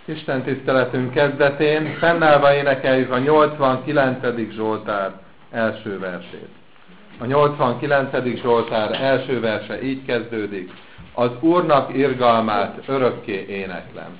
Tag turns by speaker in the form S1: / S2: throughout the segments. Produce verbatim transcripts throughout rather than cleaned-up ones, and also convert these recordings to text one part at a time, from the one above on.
S1: Isten tiszteletünk kezdetén fennállva énekeljük a nyolcvankilencedik Zsoltár első versét. A nyolcvankilencedik Zsoltár első verse így kezdődik: az Úrnak irgalmát örökké éneklem.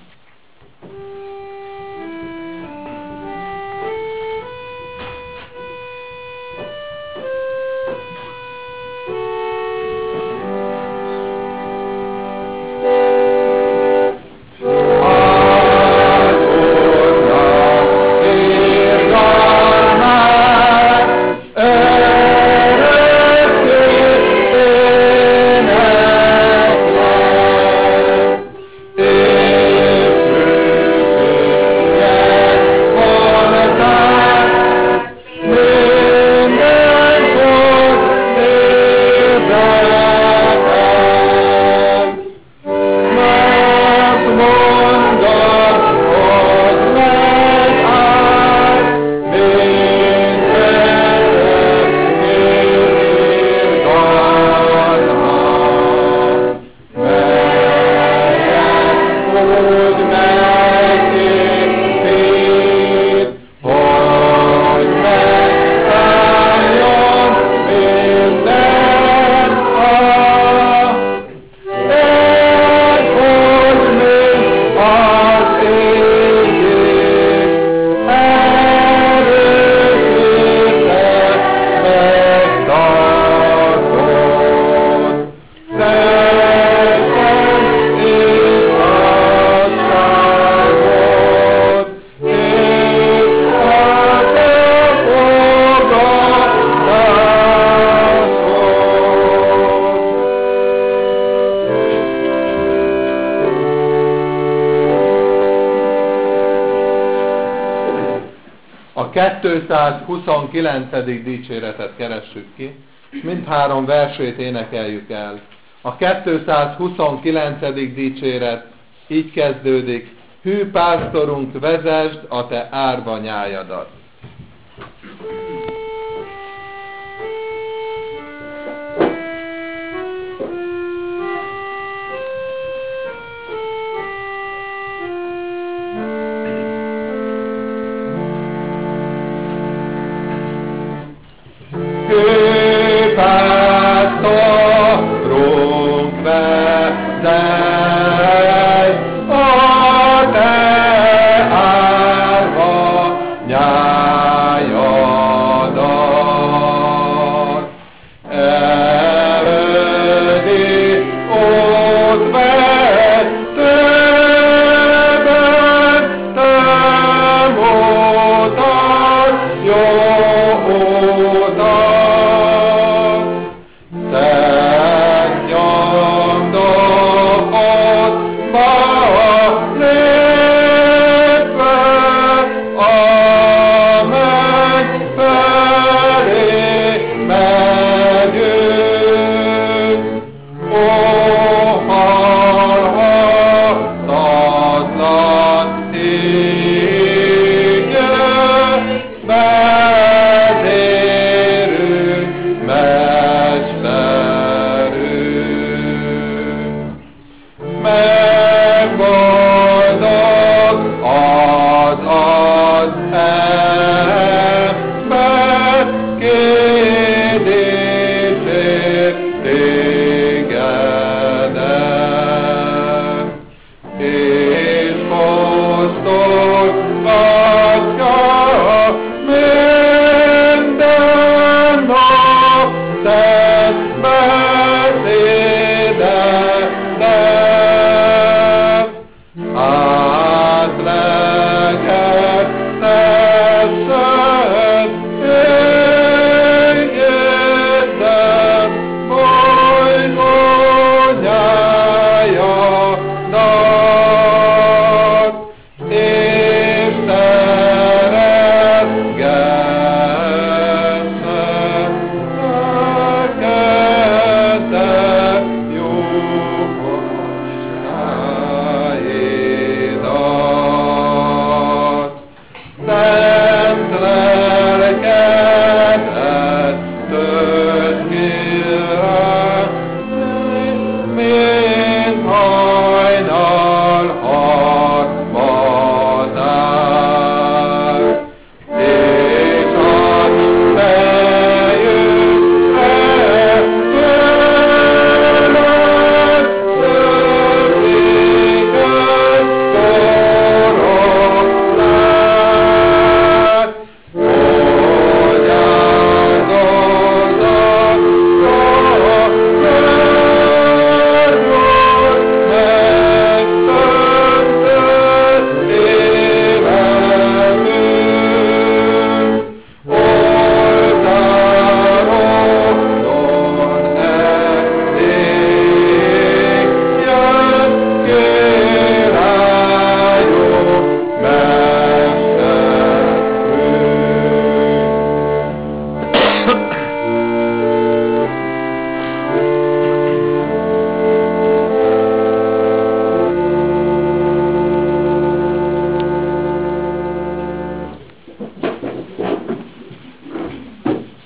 S1: A kétszázhuszonkilencedik dicséretet keressük ki, mindhárom versét énekeljük el. A kétszázhuszonkilencedik dicséret így kezdődik: hű pásztorunk, vezesd a te árva nyájadat. Pásztorunk, vezesd a te árva nyájadat.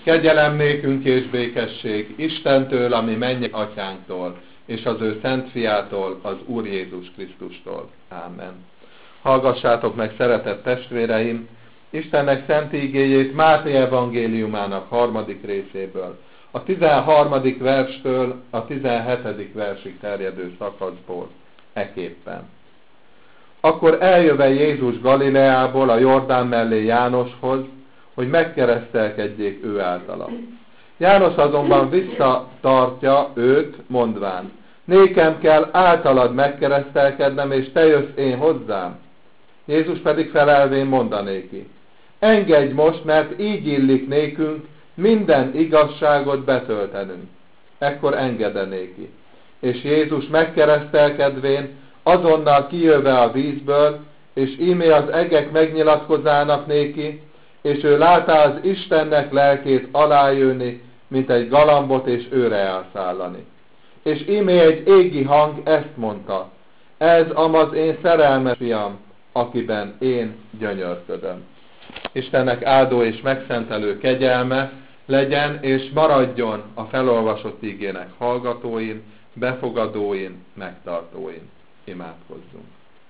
S1: Kegyelem nékünk és békesség Istentől, ami mennyi atyánktól, és az ő szent fiától, az Úr Jézus Krisztustól. Ámen. Hallgassátok meg, szeretett testvéreim, Istennek szent ígéjét Máté evangéliumának harmadik részéből, a tizenharmadik verstől a tizenhetedik versig terjedő szakaszból eképpen. Akkor eljöve Jézus Galileából a Jordán mellé Jánoshoz, hogy megkeresztelkedjék ő általa. János azonban visszatartja őt, mondván, nékem kell általad megkeresztelkednem, és te jössz én hozzám. Jézus pedig felelvén mondanéki, engedj most, mert így illik nékünk minden igazságot betöltenünk. Ekkor engedenéki. És Jézus megkeresztelkedvén azonnal kijöve a vízből, és íme az egek megnyilatkozának néki, és ő látá az Istennek lelkét alájönni, mint egy galambot, és őre elszállani. És íme egy égi hang ezt mondta, ez amaz én szerelmes fiam, akiben én gyönyörködöm. Istennek áldó és megszentelő kegyelme legyen és maradjon a felolvasott ígének hallgatóin, befogadóin, megtartóin. Imádkozzunk.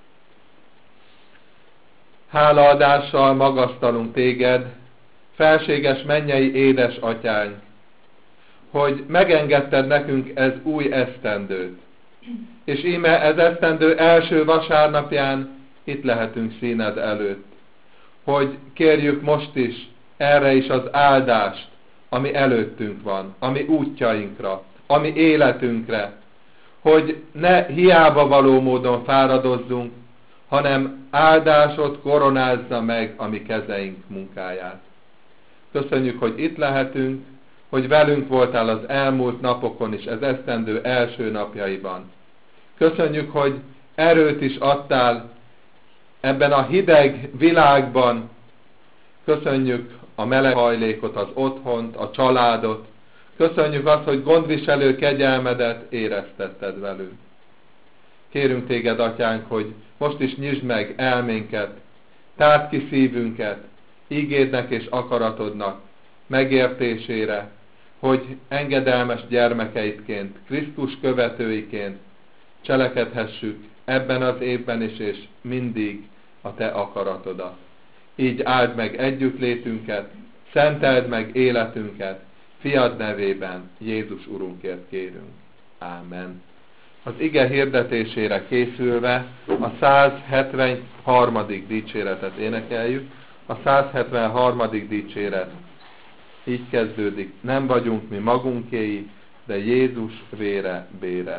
S1: Hálaadással magasztalunk téged, felséges mennyei édesatyánk, hogy megengedted nekünk ez új esztendőt. És íme ez esztendő első vasárnapján itt lehetünk színed előtt, hogy kérjük most is erre is az áldást, ami előttünk van, ami útjainkra, ami életünkre, hogy ne hiába való módon fáradozzunk, hanem áldásod koronázza meg a mi kezeink munkáját. Köszönjük, hogy itt lehetünk, hogy velünk voltál az elmúlt napokon is, ez esztendő első napjaiban. Köszönjük, hogy erőt is adtál ebben a hideg világban. Köszönjük a meleg hajlékot, az otthont, a családot. Köszönjük azt, hogy gondviselő kegyelmedet éreztetted velünk. Kérünk téged, atyánk, hogy most is nyisd meg elménket, tárd ki szívünket, ígédnek és akaratodnak megértésére, hogy engedelmes gyermekeidként, Krisztus követőiként cselekedhessük ebben az évben is, és mindig a te akaratodat. Így áld meg együttlétünket, szenteld meg életünket, fiad nevében, Jézus Urunkért kérünk. Ámen. Az ige hirdetésére készülve a száz hetvenharmadik dicséretet énekeljük. A száz hetvenharmadik dicséret így kezdődik. Nem vagyunk mi magunkéi, de Jézus vére bére.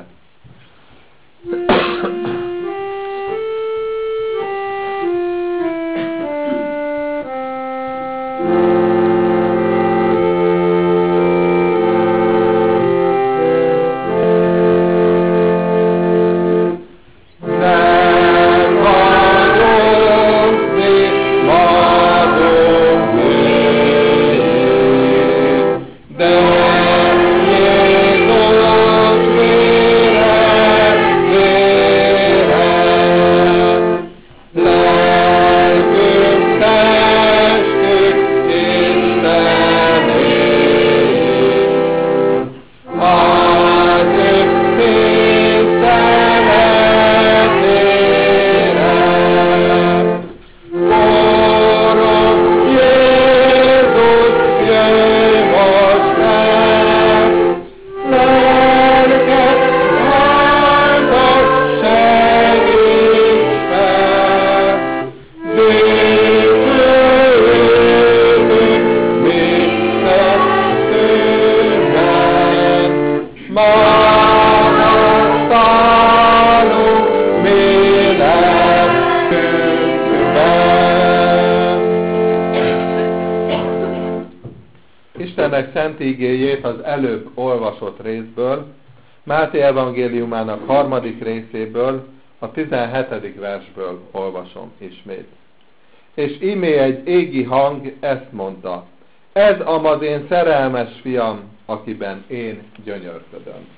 S1: Istennek szent igéjét az előbb olvasott részből, Máté evangéliumának harmadik részéből, a tizenhetedik versből olvasom ismét. És ímé egy égi hang ezt mondta, ez amaz én szerelmes fiam, akiben én gyönyörködöm.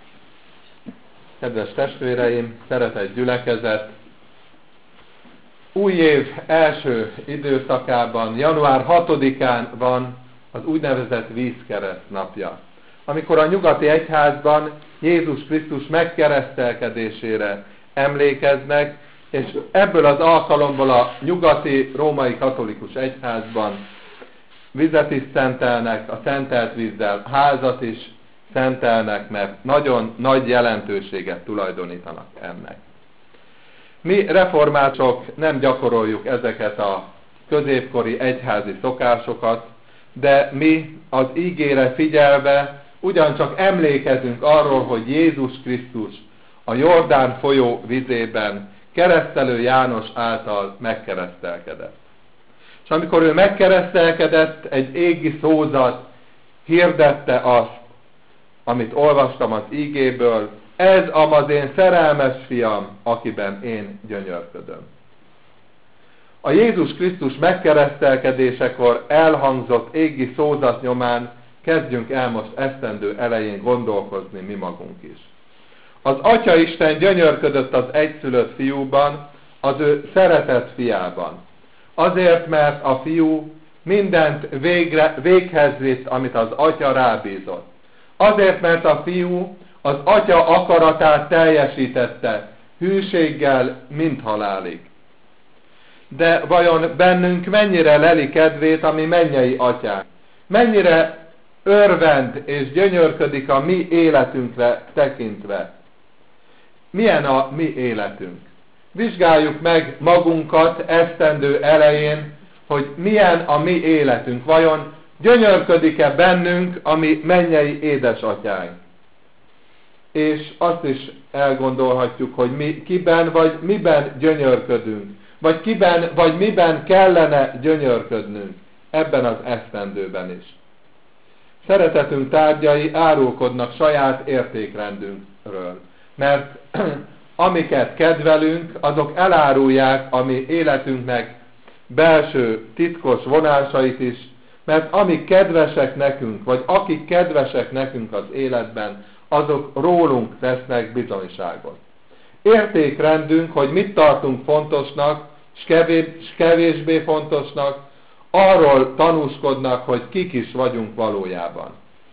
S1: Kedves testvéreim, szeretett gyülekezet, új év első időszakában, január hatodikán van az úgynevezett vízkereszt napja, amikor a nyugati egyházban Jézus Krisztus megkeresztelkedésére emlékeznek, és ebből az alkalomból a nyugati római katolikus egyházban vizet is szentelnek, a szentelt vízzel házat is szentelnek, mert nagyon nagy jelentőséget tulajdonítanak ennek. Mi reformátusok nem gyakoroljuk ezeket a középkori egyházi szokásokat, de mi az ígére figyelve ugyancsak emlékezünk arról, hogy Jézus Krisztus a Jordán folyó vizében keresztelő János által megkeresztelkedett. És amikor ő megkeresztelkedett, egy égi szózat hirdette azt, amit olvastam az ígéből: ez az én szerelmes fiam, akiben én gyönyörködöm. A Jézus Krisztus megkeresztelkedésekor elhangzott égi szózat nyomán kezdjünk el most esztendő elején gondolkozni mi magunk is. Az Atyaisten gyönyörködött az egyszülött fiúban, az ő szeretett fiában. Azért, mert a fiú mindent végre, véghez vitt, amit az atya rábízott. Azért, mert a fiú az atya akaratát teljesítette, hűséggel, mint halálig. De vajon bennünk mennyire leli kedvét a mi mennyei atyánk? Mennyire örvend és gyönyörködik a mi életünkre tekintve? Milyen a mi életünk? Vizsgáljuk meg magunkat esztendő elején, hogy milyen a mi életünk. Vajon gyönyörködik-e bennünk a mi mennyei édesatyánk? És azt is elgondolhatjuk, hogy mi kiben vagy miben gyönyörködünk, vagy kiben vagy miben kellene gyönyörködnünk ebben az esztendőben is. Szeretetünk tárgyai árulkodnak saját értékrendünkről, mert amiket kedvelünk, azok elárulják a mi életünknek belső titkos vonásait is, mert amik kedvesek nekünk, vagy akik kedvesek nekünk az életben, azok rólunk tesznek bizonyságot. Értékrendünk, hogy mit tartunk fontosnak, és kevésbé fontosnak, arról tanúskodnak, hogy kik is vagyunk valójában.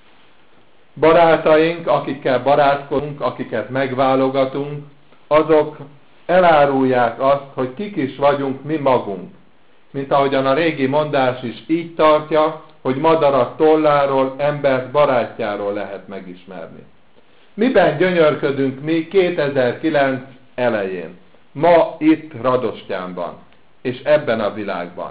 S1: Barátaink, akikkel barátkozunk, akiket megválogatunk, azok elárulják azt, hogy kik is vagyunk mi magunk. Mint ahogyan a régi mondás is így tartja, hogy madarat tolláról, embert barátjáról lehet megismerni. Miben gyönyörködünk mi kétezer-kilenc elején, ma itt Radostyánban, és ebben a világban?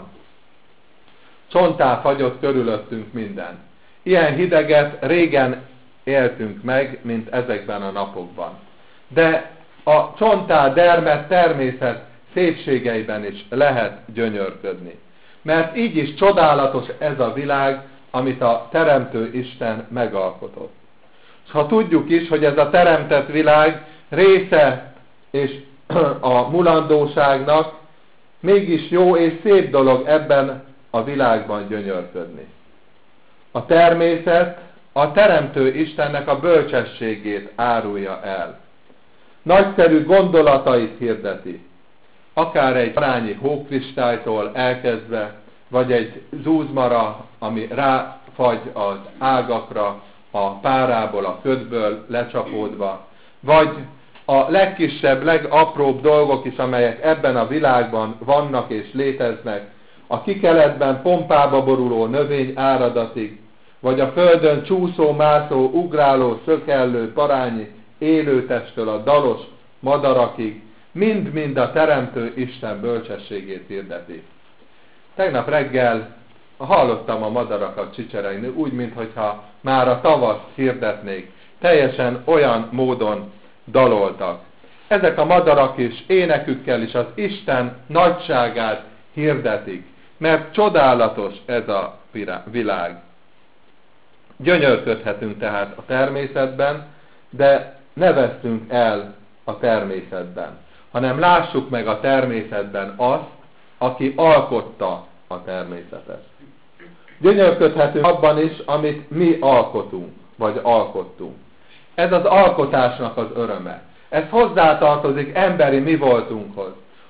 S1: Csonttá fagyott körülöttünk minden. Ilyen hideget régen éltünk meg, mint ezekben a napokban. De a csonttá dermedt természet szépségeiben is lehet gyönyörködni. Mert így is csodálatos ez a világ, amit a Teremtő Isten megalkotott. És ha tudjuk is, hogy ez a teremtett világ része és a mulandóságnak, mégis jó és szép dolog ebben a világban gyönyörködni. A természet a Teremtő Istennek a bölcsességét árulja el. Nagyszerű gondolatait hirdeti. Akár egy parányi hókristálytól elkezdve, vagy egy zúzmara, ami ráfagy az ágakra, a párából, a ködből lecsapódva, vagy a legkisebb, legapróbb dolgok is, amelyek ebben a világban vannak és léteznek, a kikeletben pompába boruló növény áradatig, vagy a földön csúszó, mászó, ugráló, szökellő, parányi élőtestől a dalos madarakig, mind-mind a Teremtő Isten bölcsességét hirdeti. Tegnap reggel hallottam a madarakat csicseregni, úgy, mintha már a tavaszt hirdetnék. Teljesen olyan módon daloltak. Ezek a madarak is énekükkel is az Isten nagyságát hirdetik, mert csodálatos ez a világ. Gyönyörködhetünk tehát a természetben, de ne vesztünk el a természetben, hanem lássuk meg a természetben azt, aki alkotta a természetet. Gyönyörködhetünk abban is, amit mi alkotunk, vagy alkottunk. Ez az alkotásnak az öröme. Ez hozzátartozik emberi mi voltunkhoz,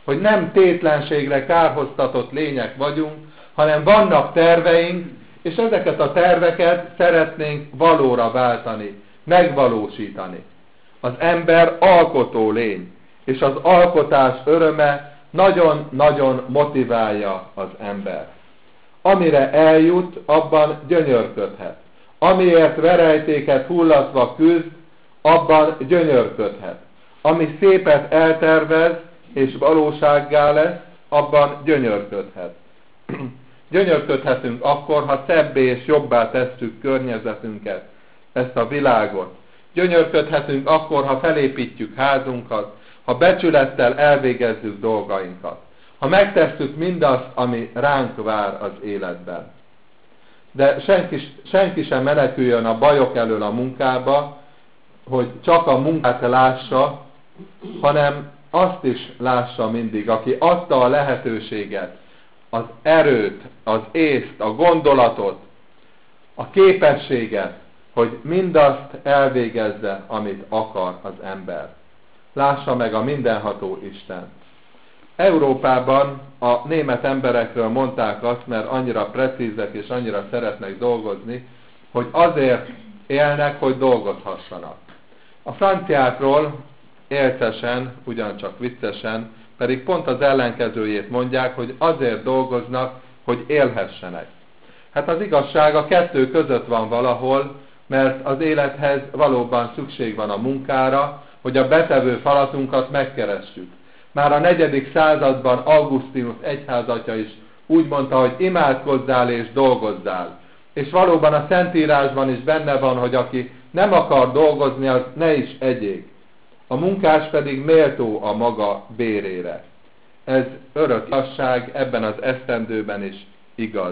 S1: hogy nem tétlenségre kárhoztatott lények vagyunk, hanem vannak terveink, és ezeket a terveket szeretnénk valóra váltani, megvalósítani. Az ember alkotó lény, és az alkotás öröme nagyon-nagyon motiválja az embert. Amire eljut, abban gyönyörködhet. Amiért verejtéket hullatva küzd, abban gyönyörködhet. Ami szépet eltervez, és valósággá lesz, abban gyönyörködhet. Gyönyörködhetünk akkor, ha szebbé és jobbá tesszük környezetünket, ezt a világot. Gyönyörködhetünk akkor, ha felépítjük házunkat, ha becsülettel elvégezzük dolgainkat, ha megtesszük mindazt, ami ránk vár az életben. De senki, senki sem meneküljön a bajok elől a munkába, hogy csak a munkát lássa, hanem azt is lássa mindig, aki adta a lehetőséget, az erőt, az észt, a gondolatot, a képességet, hogy mindazt elvégezze, amit akar az ember. Lássa meg a mindenható Isten. Európában a német emberekről mondták azt, mert annyira precízek és annyira szeretnek dolgozni, hogy azért élnek, hogy dolgozhassanak. A franciákról élcesen, ugyancsak viccesen, pedig pont az ellenkezőjét mondják, hogy azért dolgoznak, hogy élhessenek. Hát az igazság a kettő között van valahol, mert az élethez valóban szükség van a munkára, hogy a betevő falatunkat megkeressük. Már a negyedik században Augustinus egyházatja is úgy mondta, hogy imádkozzál és dolgozzál. És valóban a Szentírásban is benne van, hogy aki nem akar dolgozni, az ne is egyék. A munkás pedig méltó a maga bérére. Ez örök igazság, ebben az esztendőben is igaz.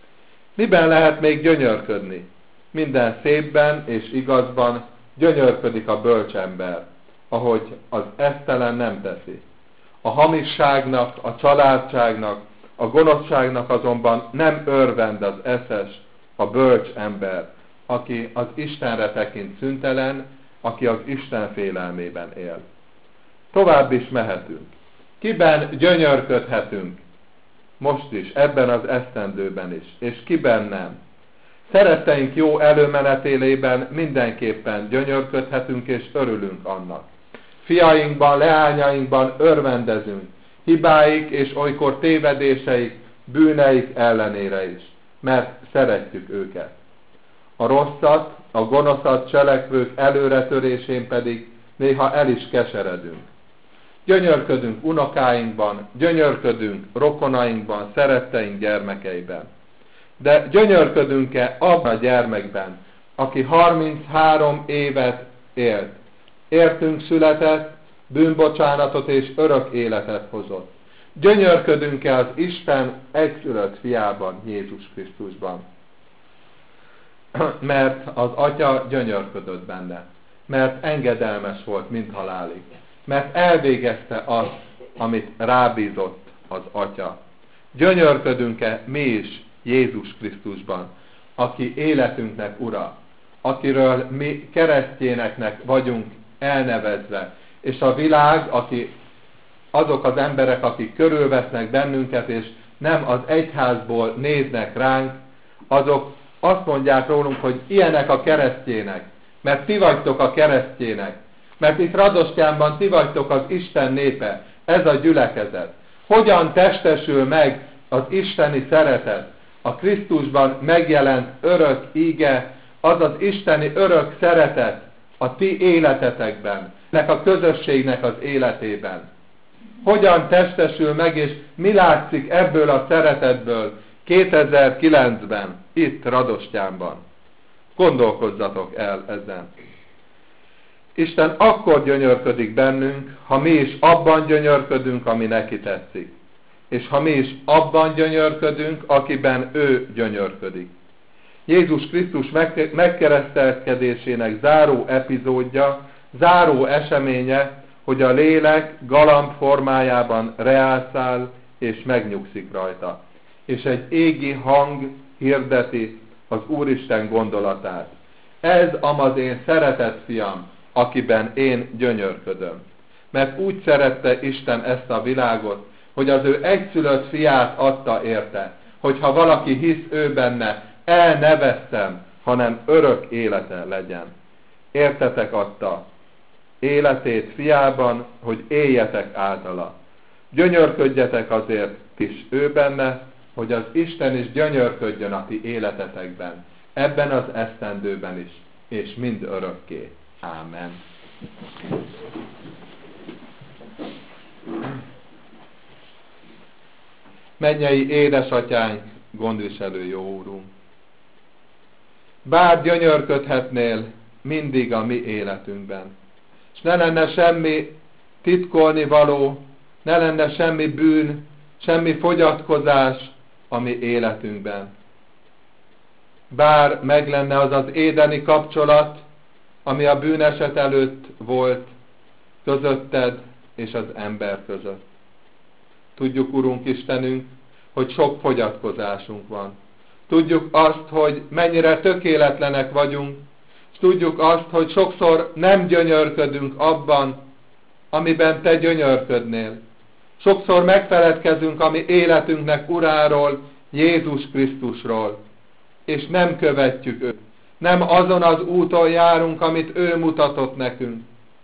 S1: Miben lehet még gyönyörködni? Minden szépben és igazban gyönyörködik a bölcsember, ahogy az esztelen nem teszi. A hamisságnak, a családságnak, a gonoszságnak azonban nem örvend az eszes, a bölcs ember, aki az Istenre tekint szüntelen, aki az Isten félelmében él. Tovább is mehetünk. Kiben gyönyörködhetünk? Most is, ebben az esztendőben is, és kiben nem. Szeretteink jó előmenetélében mindenképpen gyönyörködhetünk és örülünk annak. Fiainkban, leányainkban örvendezünk, hibáik és olykor tévedéseik, bűneik ellenére is, mert szeretjük őket. A rosszat, a gonoszat cselekvők előretörésén pedig néha el is keseredünk. Gyönyörködünk unokáinkban, gyönyörködünk rokonainkban, szeretteink gyermekeiben. De gyönyörködünk-e abban a gyermekben, aki harminchárom évet élt, értünk született, bűnbocsánatot és örök életet hozott? Gyönyörködünk-e az Isten egyszülött fiában, Jézus Krisztusban? Mert az Atya gyönyörködött benne, mert engedelmes volt mindhalálig, mert elvégezte azt, amit rábízott az Atya. Gyönyörködünk-e mi is Jézus Krisztusban, aki életünknek ura, akiről mi keresztjéneknek vagyunk elnevezve, és a világ, aki, azok az emberek, akik körülvesznek bennünket, és nem az egyházból néznek ránk, azok azt mondják rólunk, hogy ilyenek a keresztjének, mert ti vagytok a keresztjének, mert itt Radostyánban ti vagytok az Isten népe, ez a gyülekezet. Hogyan testesül meg az isteni szeretet, a Krisztusban megjelent örök íge, az az isteni örök szeretet a ti életetekben, nek a közösségnek az életében. Hogyan testesül meg, és mi látszik ebből a szeretetből kétezer-kilencben, itt Radostyánban? Gondolkozzatok el ezen. Isten akkor gyönyörködik bennünk, ha mi is abban gyönyörködünk, ami neki tetszik. És ha mi is abban gyönyörködünk, akiben ő gyönyörködik. Jézus Krisztus megkeresztelkedésének záró epizódja, záró eseménye, hogy a lélek galamb formájában reálszál és megnyugszik rajta. És egy égi hang hirdeti az Úristen gondolatát. Ez am az én szeretett fiam, akiben én gyönyörködöm. Mert úgy szerette Isten ezt a világot, hogy az ő egyszülött fiát adta érte, hogyha valaki hisz ő benne, el ne vesszen, hanem örök élete legyen. Értetek adta életét fiában, hogy éljetek általa. Gyönyörködjetek azért is ő benne, hogy az Isten is gyönyörködjön a ti életetekben, ebben az esztendőben is, és mind örökké. Ámen. Mennyei édesatyánk, gondviselő jó úrunk! Bár gyönyörködhetnél mindig a mi életünkben, és ne lenne semmi titkolni való, ne lenne semmi bűn, semmi fogyatkozás a mi életünkben. Bár meg lenne az az édeni kapcsolat, ami a bűneset előtt volt közötted és az ember között. Tudjuk, Urunk Istenünk, hogy sok fogyatkozásunk van. Tudjuk azt, hogy mennyire tökéletlenek vagyunk, és tudjuk azt, hogy sokszor nem gyönyörködünk abban, amiben Te gyönyörködnél. Sokszor megfeledkezünk a mi életünknek Uráról, Jézus Krisztusról, és nem követjük őt. Nem azon az úton járunk, amit ő mutatott nekünk.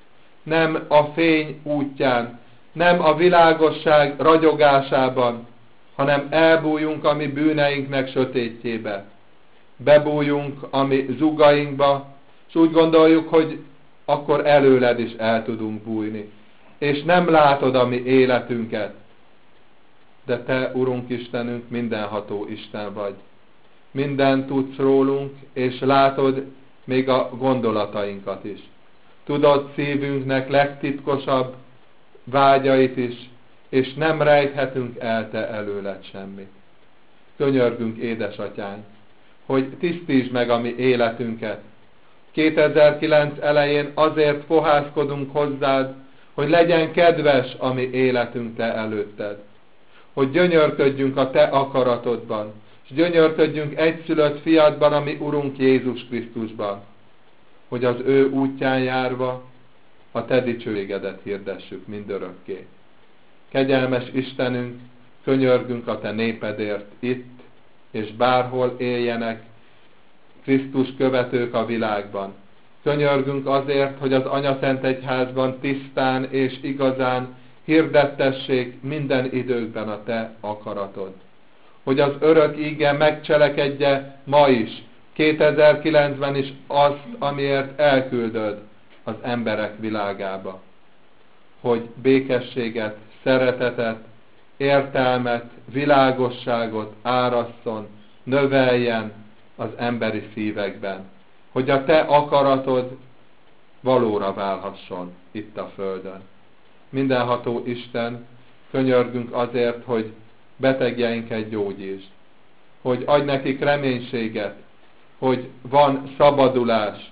S1: Nem a fény útján, nem a világosság ragyogásában, hanem elbújunk a mi bűneinknek sötétjébe. Bebújunk a mi zugainkba, és úgy gondoljuk, hogy akkor előled is el tudunk bújni. És nem látod a mi életünket. De Te, Urunk Istenünk, mindenható Isten vagy. Mindent tudsz rólunk, és látod még a gondolatainkat is. Tudod szívünknek legtitkosabb vágyait is, és nem rejthetünk el Te előled semmit. Könyörgünk, édesatyánk, hogy tisztítsd meg a mi életünket. kétezer-kilenc elején azért fohászkodunk hozzád, hogy legyen kedves a mi életünk Te előtted. Hogy gyönyörködjünk a Te akaratodban, és gyönyörködjünk egyszülött fiadban, a mi Urunk Jézus Krisztusban. Hogy az ő útján járva a Te dicsőségedet hirdessük mindörökké. Kegyelmes Istenünk, könyörgünk a Te népedért itt, és bárhol éljenek Krisztus követők a világban. Könyörgünk azért, hogy az Anyaszent Egyházban tisztán és igazán hirdettessék minden időkben a Te akaratod. Hogy az örök íge megcselekedje ma is, kétezer-kilencben is azt, amiért elküldöd az emberek világába. Hogy békességet, szeretetet, értelmet, világosságot árasszon, növeljen az emberi szívekben. Hogy a Te akaratod valóra válhasson itt a földön. Mindenható Isten, könyörgünk azért, hogy betegjeinket gyógyítsd. Hogy adj nekik reménységet, hogy van szabadulás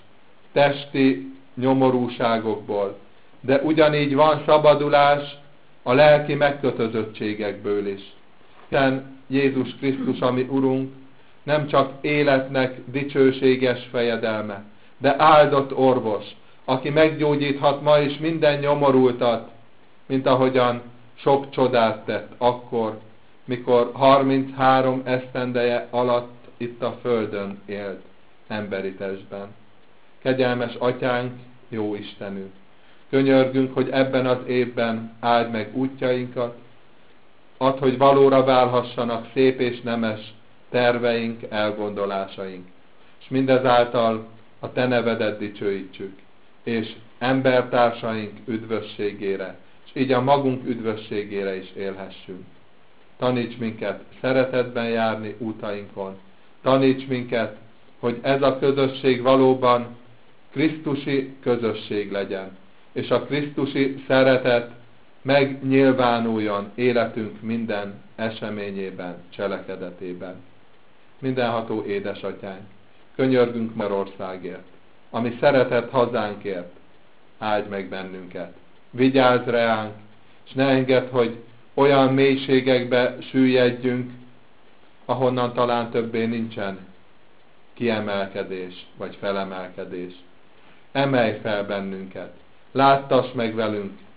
S1: testi nyomorúságokból, de ugyanígy van szabadulás a lelki megkötözöttségekből is. Hiszen Jézus Krisztus, ami Urunk, nem csak életnek dicsőséges fejedelme, de áldott orvos, aki meggyógyíthat ma is minden nyomorultat, mint ahogyan sok csodát tett akkor, mikor harminchárom esztendeje alatt itt a földön élt emberi testben. Kegyelmes Atyánk, jó Istenünk, könyörgünk, hogy ebben az évben áld meg útjainkat, add, hogy valóra válhassanak szép és nemes terveink, elgondolásaink, és mindezáltal a Te nevedet dicsőítsük, és embertársaink üdvösségére, és így a magunk üdvösségére is élhessünk. Taníts minket szeretetben járni útainkon, taníts minket, hogy ez a közösség valóban krisztusi közösség legyen, és a krisztusi szeretet megnyilvánuljon életünk minden eseményében, cselekedetében. Mindenható édesatyánk, könyörgünk Magyarországért, ami szeretett hazánkért, áldj meg bennünket, vigyázz reánk, és ne engedd, hogy olyan mélységekbe süllyedjünk, ahonnan talán többé nincsen kiemelkedés, vagy felemelkedés. Emelj fel bennünket, láttass meg velünk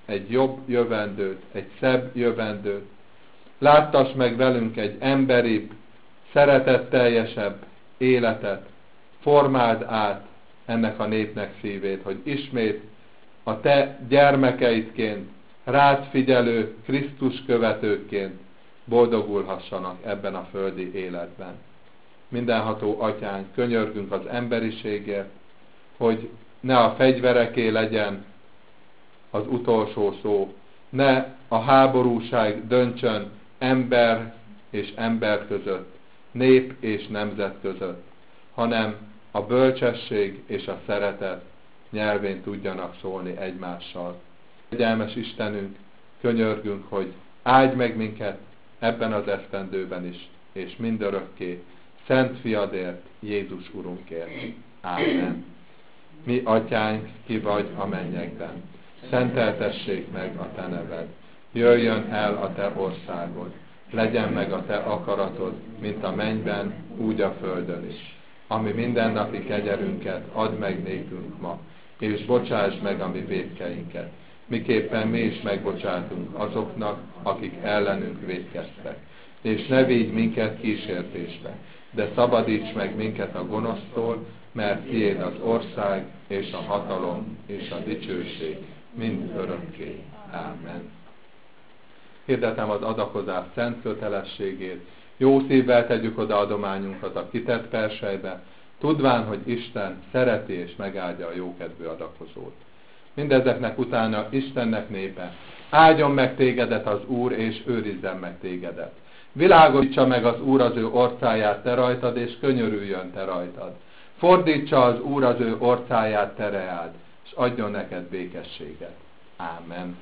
S1: egy jobb jövendőt, egy szebb jövendőt. Láttass meg velünk egy emberibb, szeretetteljesebb életet. Formáld át ennek a népnek szívét, hogy ismét a te gyermekeidként, rád figyelő Krisztus követőként boldogulhassanak ebben a földi életben. Mindenható Atyánk, könyörgünk az emberiségért, hogy ne a fegyvereké legyen az utolsó szó, ne a háborúság döntsön ember és ember között, nép és nemzet között, hanem a bölcsesség és a szeretet nyelvén tudjanak szólni egymással. Kegyelmes Istenünk, könyörgünk, hogy áldj meg minket ebben az esztendőben is, és mindörökké, Szent Fiadért, Jézus Urunkért. Ámen. Mi, Atyánk, ki vagy a mennyekben, szenteltessék meg a te neved, jöjjön el a te országod, legyen meg a te akaratod, mint a mennyben, úgy a földön is. Ami mindennapi kegyelünket add meg nékünk ma, és bocsásd meg a mi vétkeinket, miképpen mi is megbocsátunk azoknak, akik ellenünk vétkeztek. És ne vigy minket kísértésbe, de szabadíts meg minket a gonosztól, mert tiéd az ország, és a hatalom, és a dicsőség, mind örökké. Ámen. Hirdetem az adakozás szent kötelességét, jó szívvel tegyük oda adományunkat a kitett perselybe, tudván, hogy Isten szereti és megáldja a jókedvű adakozót. Mindezeknek utána Istennek népe, áldjon meg tégedet az Úr, és őrizzen meg tégedet. Világosítsa meg az Úr az ő orcáját te rajtad, és könyörüljön te rajtad. Fordítsa az Úr az ő orcáját te reád, és adjon neked békességet. Ámen.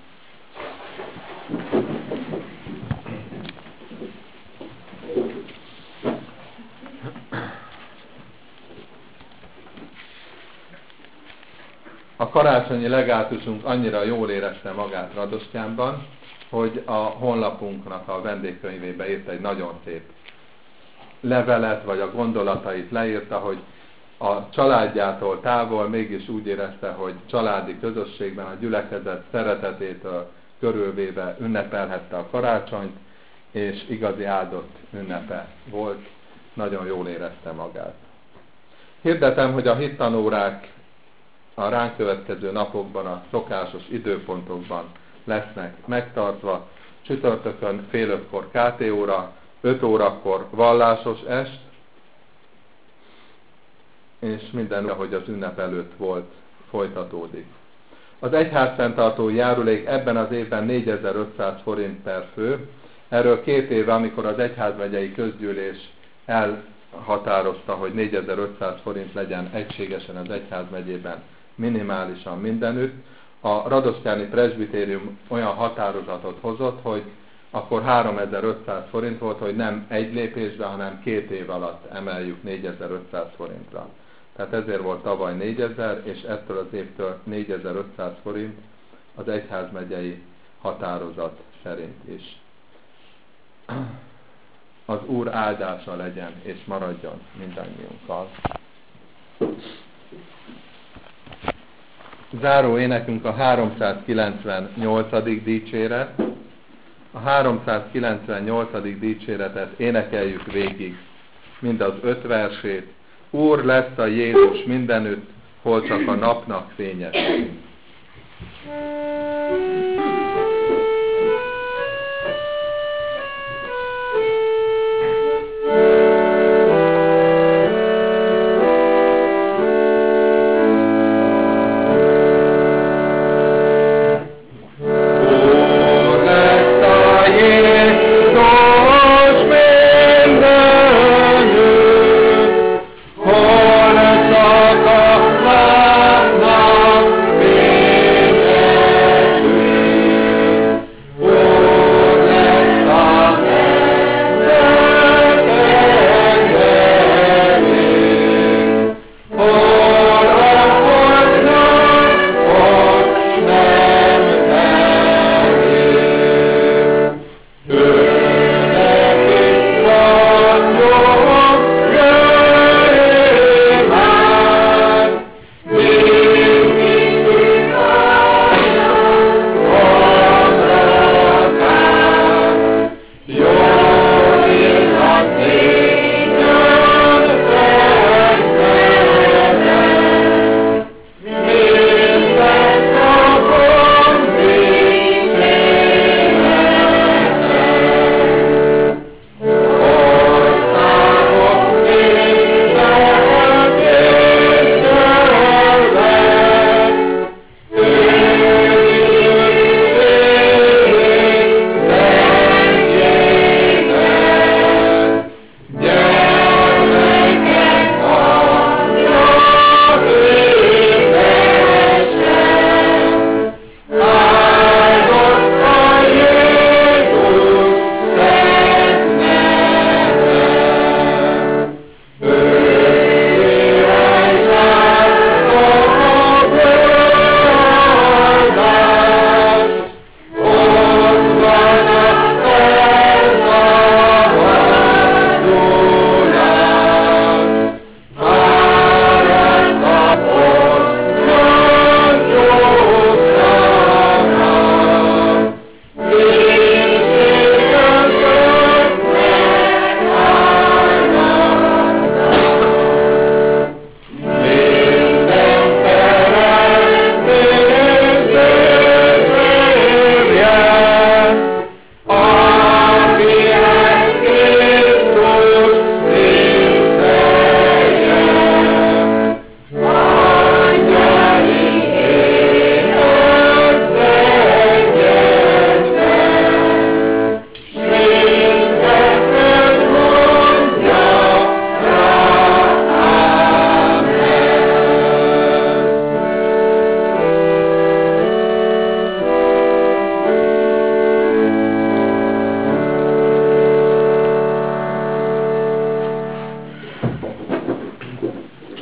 S1: A karácsonyi legátusunk annyira jól érezte magát Radosztjánban, hogy a honlapunknak a vendégkönyvébe írt egy nagyon szép levelet, vagy a gondolatait leírta, hogy a családjától távol mégis úgy érezte, hogy családi közösségben a gyülekezet szeretetétől körülvéve ünnepelhette a karácsonyt, és igazi áldott ünnepe volt, nagyon jól érezte magát. Hirdetem, hogy a hittanórák a ránk következő napokban, a szokásos időpontokban lesznek megtartva. Csütörtökön fél ötkor ká té óra, öt órakor vallásos est, és minden, ahogy az ünnep előtt volt, folytatódik. Az egyházfenntartói járulék ebben az évben négyezer-ötszáz forint per fő. Erről két éve, amikor az egyházmegyei közgyűlés elhatározta, hogy négyezer-ötszáz forint legyen egységesen az egyházmegyében minimálisan mindenütt, a radosztjáni presbitérium olyan határozatot hozott, hogy akkor háromezer-ötszáz forint volt, hogy nem egy lépésben, hanem két év alatt emeljük négyezer-ötszáz forintra. Tehát ezért volt tavaly négyezer, és ettől az évtől négyezer-ötszáz forint az egyházmegyei határozat szerint is. Az Úr áldása legyen, és maradjon mindannyiunkkal. Záró énekünk a háromszázkilencvennyolcadik dicséret. A háromszázkilencvennyolcadik dicséretet énekeljük végig, mind az öt versét. Úr lesz a Jézus mindenütt, hol csak a napnak fényes.
S2: Hol csak a napnak fényes.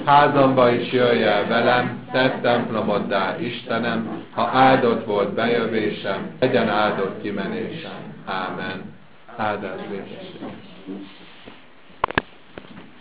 S1: házamba is jöjj el velem, tett templomoddá Istenem, ha áldott volt bejövésem, legyen áldott kimenésem. Ámen. Áldás békesség.